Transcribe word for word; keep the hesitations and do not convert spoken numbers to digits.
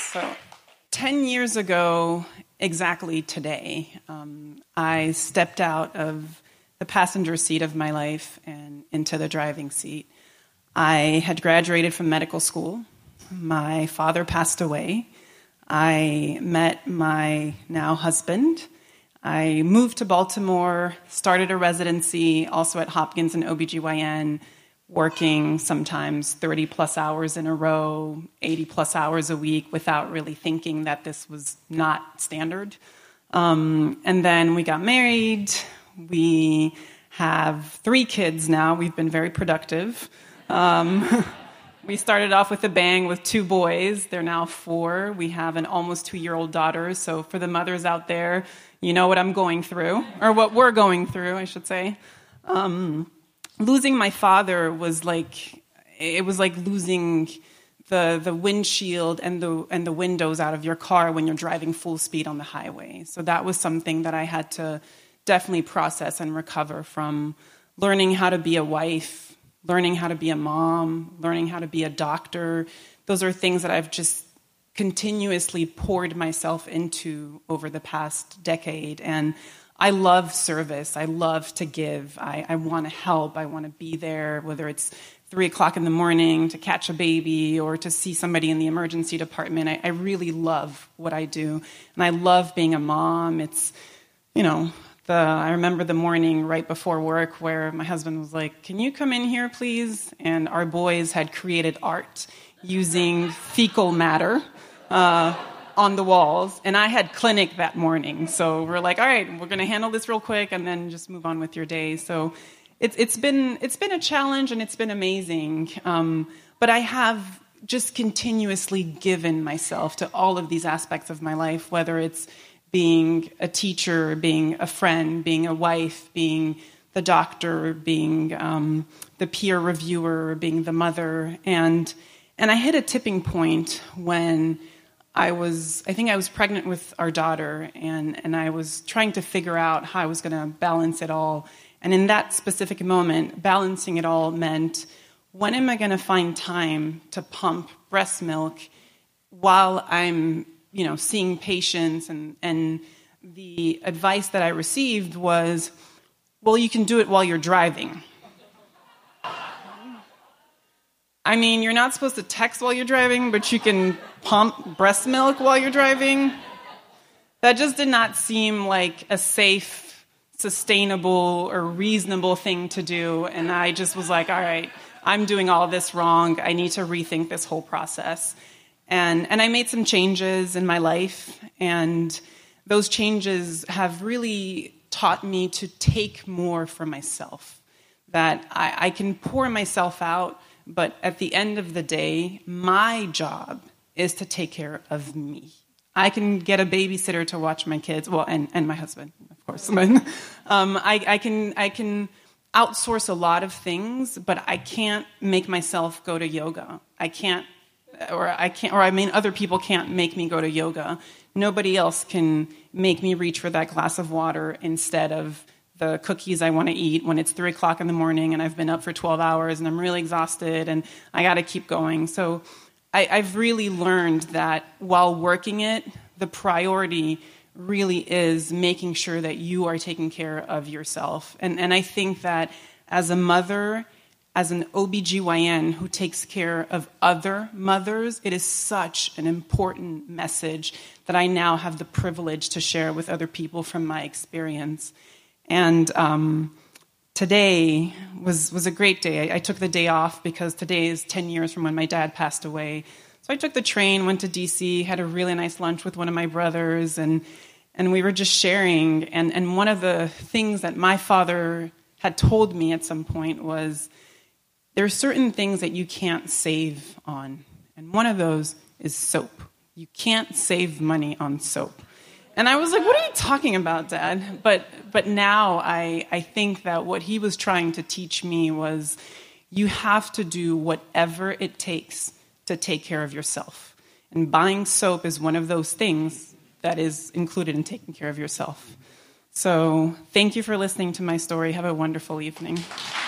So, ten years ago, exactly today, um, I stepped out of the passenger seat of my life and into the driving seat. I had graduated from medical school. My father passed away. I met my now husband. I moved to Baltimore, started a residency, also at Hopkins in O B G Y N, working sometimes thirty plus hours in a row, eighty plus hours a week without really thinking that this was not standard. Um, and then we got married. We have three kids now. We've been very productive. Um, we started off with a bang with two boys. They're now four. We have an almost two-year-old daughter. So for the mothers out there, you know what I'm going through, or what we're going through, I should say. Um, losing my father was like, it was like losing the the windshield and the and the windows out of your car when you're driving full speed on the highway. So that was something that I had to definitely process and recover from. Learning how to be a wife, learning how to be a mom, learning how to be a doctor. Those are things that I've just continuously poured myself into over the past decade. And I love service. I love to give. I, I want to help. I want to be there, whether it's three o'clock in the morning to catch a baby or to see somebody in the emergency department. I, I really love what I do. And I love being a mom. It's, you know, the, I remember the morning right before work where my husband was like, "Can you come in here, please?" And our boys had created art using fecal matter uh, on the walls. And I had clinic that morning. So we're like, all right, we're going to handle this real quick and then just move on with your day. So it's it's been it's been a challenge and it's been amazing. Um, but I have just continuously given myself to all of these aspects of my life, whether it's being a teacher, being a friend, being a wife, being the doctor, being um, the peer reviewer, being the mother. And and I hit a tipping point when I was, I think I was pregnant with our daughter, and, and I was trying to figure out how I was going to balance it all. And in that specific moment, balancing it all meant, when am I going to find time to pump breast milk while I'm, you know, seeing patients? And, and the advice that I received was, well, you can do it while you're driving. I mean, you're not supposed to text while you're driving, but you can pump breast milk while you're driving. That just did not seem like a safe, sustainable, or reasonable thing to do. And I just was like, all right, I'm doing all this wrong. I need to rethink this whole process. And and I made some changes in my life. And those changes have really taught me to take more for myself. That I, I can pour myself out, but at the end of the day, my job is to take care of me. I can get a babysitter to watch my kids, well, and, and my husband, of course. But, um, I, I can I can outsource a lot of things, but I can't make myself go to yoga. I can't, or I can't, or I mean, other people can't make me go to yoga. Nobody else can make me reach for that glass of water instead of the cookies I want to eat when it's three o'clock in the morning and I've been up for twelve hours and I'm really exhausted and I got to keep going. So I, I've really learned that while working it, the priority really is making sure that you are taking care of yourself. And, and I think that as a mother, as an O B G Y N who takes care of other mothers, it is such an important message that I now have the privilege to share with other people from my experience. And um, today was was a great day. I, I took the day off because today is ten years from when my dad passed away. So I took the train, went to D C, had a really nice lunch with one of my brothers, and and we were just sharing. And, and one of the things that my father had told me at some point was, there are certain things that you can't save on. And one of those is soap. You can't save money on soap. And I was like, what are you talking about, Dad? But but now I, I think that what he was trying to teach me was you have to do whatever it takes to take care of yourself. And buying soap is one of those things that is included in taking care of yourself. So thank you for listening to my story. Have a wonderful evening.